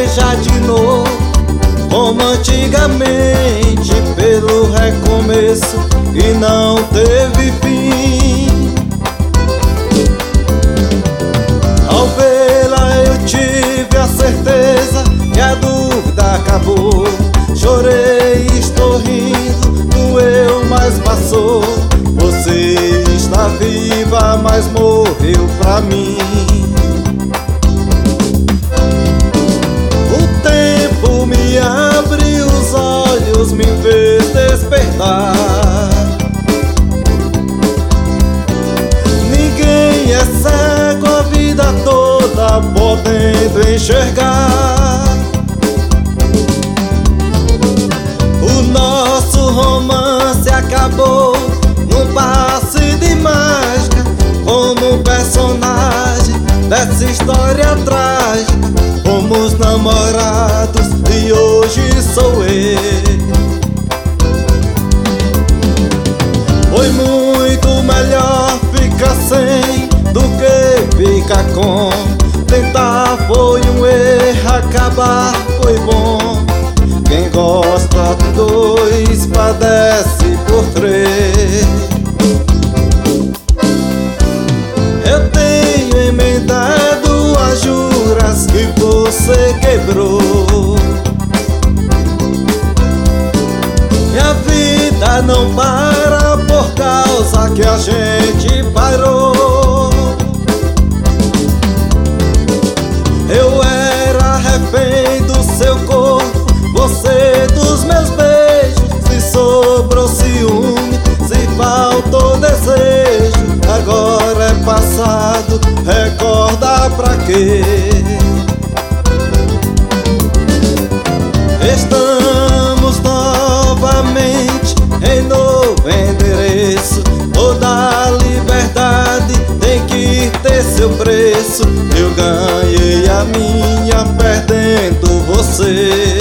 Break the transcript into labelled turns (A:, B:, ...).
A: seja de novo como antigamente, pelo recomeço e não teve fim. Ao vê-la eu tive a certeza que a dúvida acabou. Chorei, estou rindo, doeu, mas passou. Você está viva, mas morreu pra mim. O tempo me abre os olhos, me fez despertar. Ninguém é cego a vida toda, podendo enxergar. O nosso romance acabou num passe de mágica, como personagem dessa história trágica. Fomos namorados e hoje sou eu. Foi muito melhor ficar sem do que ficar com. Tentar foi um erro, acabar foi bom. Quem gosta de dois padece por três. Eu tenho emendado as juras que você quebrou. E a vida não para por causa que a gente parou. Eu era refém do seu corpo, você dos meus beijos. Se sobrou ciúme, se faltou desejo, agora é passado, recorda pra quê? Estamos novamente em novo endereço. Toda liberdade tem que ter seu preço. Eu ganhei a minha perdendo você.